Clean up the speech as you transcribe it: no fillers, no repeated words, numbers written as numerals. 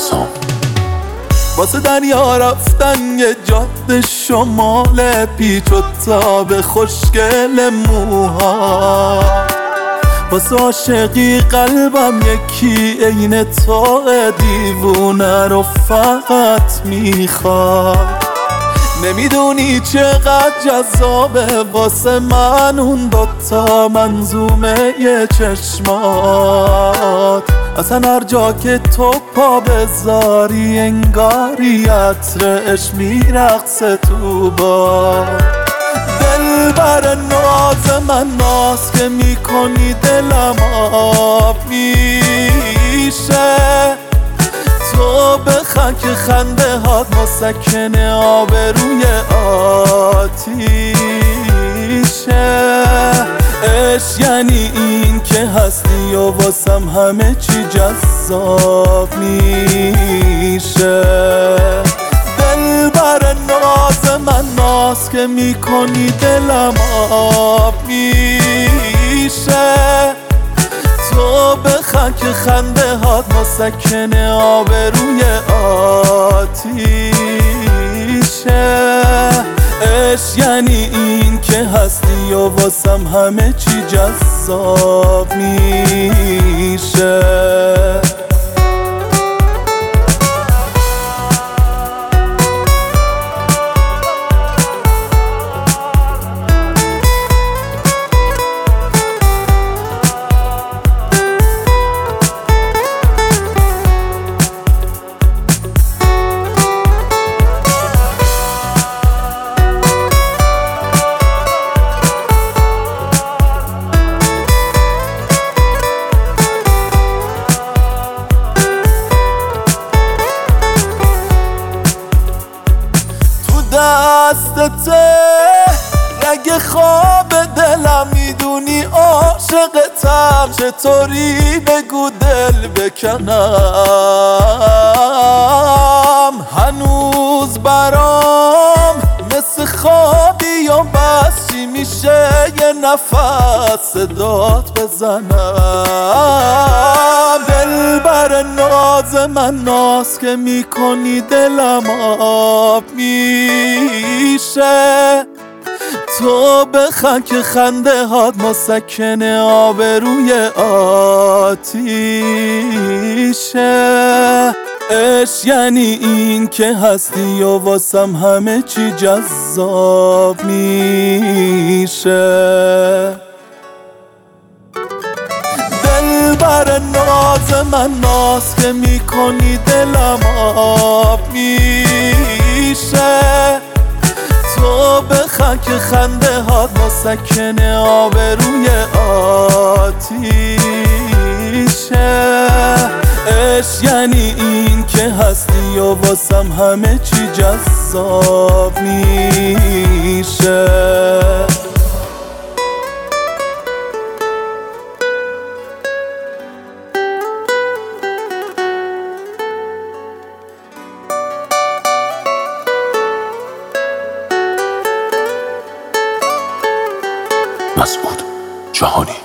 رسام. واسه دریا رفتن یه جاده شمال پیچ و تاب خوشگل موها، واسه عاشقی قلبم یکی عین تو دیوونه رو فقط میخواد. نمیدونی چقدر جذابه واسه من اون دوتا منظومه یه چشمات. اصلا هر جا که تو پا بذاری انگاری عطرش میرقصه تو باد. دلبر ناز من ناز که میکنی دلم آب میشه. تو بخند که خنده هات مسکن آبروی آتیشه. عشق یعنی این که هستی و واسم همه چی جذاب میشه. دلبر ناز من ناز که میکنی دلم آب میشه. تو بخند که خنده هات مسکن آبروی آتیشه. عشق یعنی این که هستی و واسم همه چی جذاب میشه. دستته رگ خواب دلم، میدونی عاشقتم، چطوری بگو دل بکنم. هنوز برام مثل خوابی و بس چی میشه یه نفس صدات بزنم. دلبر ناز من ناز که میکنی دلم آب میشه. تو بخند که خنده هات مسکن آبروی آتیشه. عشق یعنی این که هستی و واسم همه چی جذاب میشه. دلبر ناز من ناز که میکنی دلم آب میشه. تو بخند که خنده هات مسکن آبروی آتیشه. عشق یعنی این که هستی و واسم همه چی جذاب میشه. مسعود جهانی.